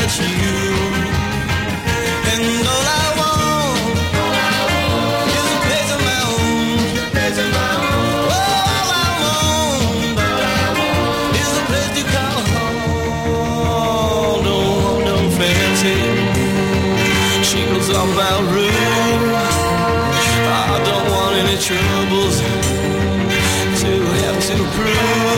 that's you. And all I want is a place of my own. All I want is a place to call home. Don't want no fancy shingles on my roof. I don't want any troubles to have to prove.